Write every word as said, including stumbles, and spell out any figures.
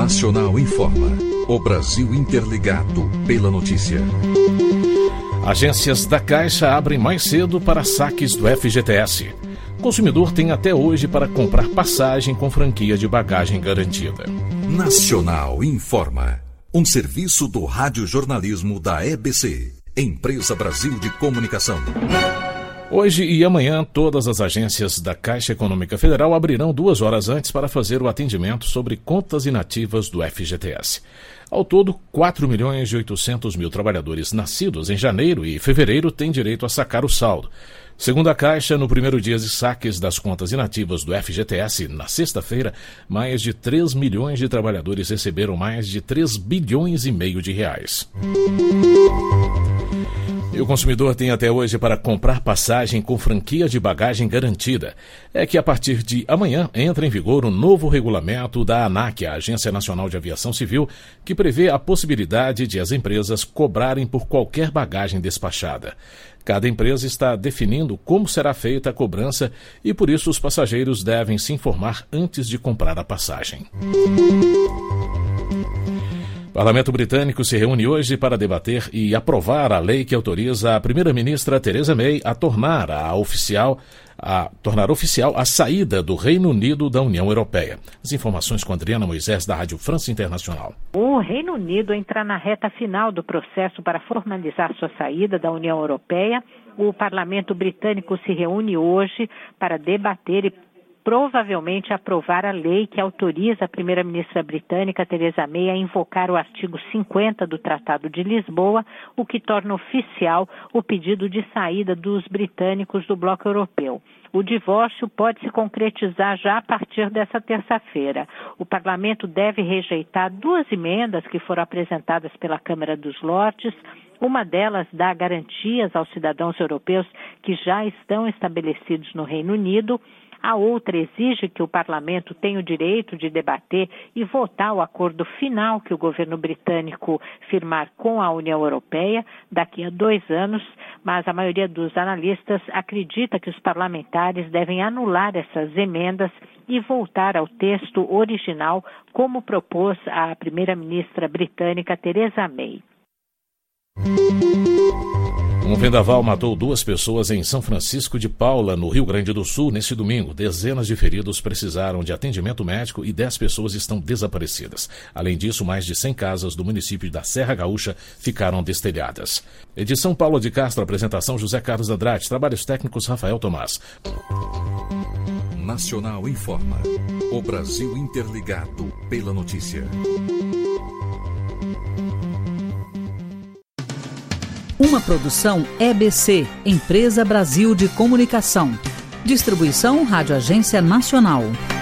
Nacional informa. O Brasil interligado pela notícia. Agências da Caixa abrem mais cedo para saques do F G T S. O consumidor tem até hoje para comprar passagem com franquia de bagagem garantida. Nacional informa. Um serviço do radiojornalismo da E B C, Empresa Brasil de Comunicação. Hoje e amanhã, todas as agências da Caixa Econômica Federal abrirão duas horas antes para fazer o atendimento sobre contas inativas do F G T S. Ao todo, quatro milhões e oitocentos mil trabalhadores nascidos em janeiro e fevereiro têm direito a sacar o saldo. Segundo a Caixa, no primeiro dia de saques das contas inativas do F G T S, na sexta-feira, mais de três milhões de trabalhadores receberam mais de três bilhões e meio de reais. E o consumidor tem até hoje para comprar passagem com franquia de bagagem garantida. É que a partir de amanhã entra em vigor um novo regulamento da ANAC, a Agência Nacional de Aviação Civil, que prevê a possibilidade de as empresas cobrarem por qualquer bagagem despachada. Cada empresa está definindo como será feita a cobrança e, por isso, os passageiros devem se informar antes de comprar a passagem. O Parlamento Britânico se reúne hoje para debater e aprovar a lei que autoriza a primeira-ministra Theresa May a tornar a oficial a tornar oficial a saída do Reino Unido da União Europeia. As informações com Adriana Moisés, da Rádio França Internacional. O Reino Unido entra na reta final do processo para formalizar sua saída da União Europeia. O Parlamento Britânico se reúne hoje para debater e provavelmente aprovar a lei que autoriza a primeira-ministra britânica Theresa May a invocar o artigo cinquenta do Tratado de Lisboa, o que torna oficial o pedido de saída dos britânicos do bloco europeu. O divórcio pode se concretizar já a partir dessa terça-feira. O parlamento deve rejeitar duas emendas que foram apresentadas pela Câmara dos Lordes. Uma delas dá garantias aos cidadãos europeus que já estão estabelecidos no Reino Unido. A outra exige que o parlamento tenha o direito de debater e votar o acordo final que o governo britânico firmar com a União Europeia daqui a dois anos, mas a maioria dos analistas acredita que os parlamentares devem anular essas emendas e voltar ao texto original, como propôs a primeira-ministra britânica Theresa May. Um vendaval matou duas pessoas em São Francisco de Paula, no Rio Grande do Sul, neste domingo. Dezenas de feridos precisaram de atendimento médico e dez pessoas estão desaparecidas. Além disso, mais de cem casas do município da Serra Gaúcha ficaram destelhadas. Edição Paulo de Castro, apresentação José Carlos Andrade, trabalhos técnicos Rafael Tomás. Nacional informa. O Brasil interligado pela notícia. Uma produção E B C, Empresa Brasil de Comunicação. Distribuição Rádio Agência Nacional.